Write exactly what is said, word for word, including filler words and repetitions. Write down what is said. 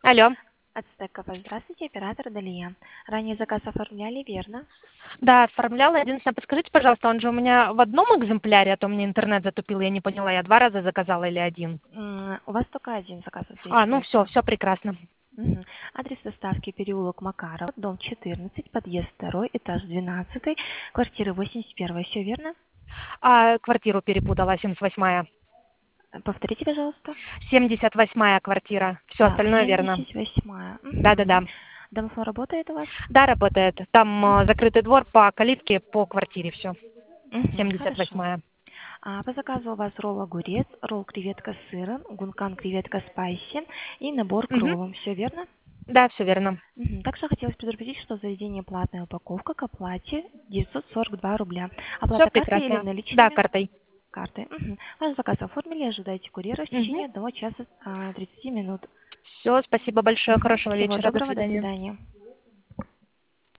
Алло. Ацтекова. Здравствуйте, оператор Далия. Ранее заказ оформляли, верно? Да, оформляла. Единственное, подскажите, пожалуйста, он же у меня в одном экземпляре, а то мне интернет затупил, я не поняла, я два раза заказала или один? М, У вас только один заказ А, ну все, высвечивается. все прекрасно. Мгм. Адрес доставки переулок Макаров, дом четырнадцать, подъезд второй, этаж двенадцатый, квартира восемьдесят первая. Все верно? А квартиру перепутала, семьдесят восьмая. Э, Повторите, пожалуйста. семьдесят восьмая квартира. Все Так, остальное верно. семьдесят восьмая. Да-да-да. Мгм. Домофон работает у вас? Да, работает. Там э, Мгм. закрытый двор по калитке, по квартире все. Мгм. семьдесят Хорошо. восьмая. А, по заказу у вас ролл огурец, ролл креветка с сыром, гункан креветка спайси и набор к Угу. роллам. Все верно? Да, все верно. Мгм. Также хотелось предупредить, что заведение платная упаковка к оплате девятьсот сорок два рубля. Все Оплата картой или прекрасно. Да, наличными? картой. Картой. Мгм. Ваш заказ оформили, ожидайте курьера в Угу. течение одного часа а, тридцати минут. Все, спасибо большое, Мгм. хорошего Всего вечера, до доброго, до свидания. свидания.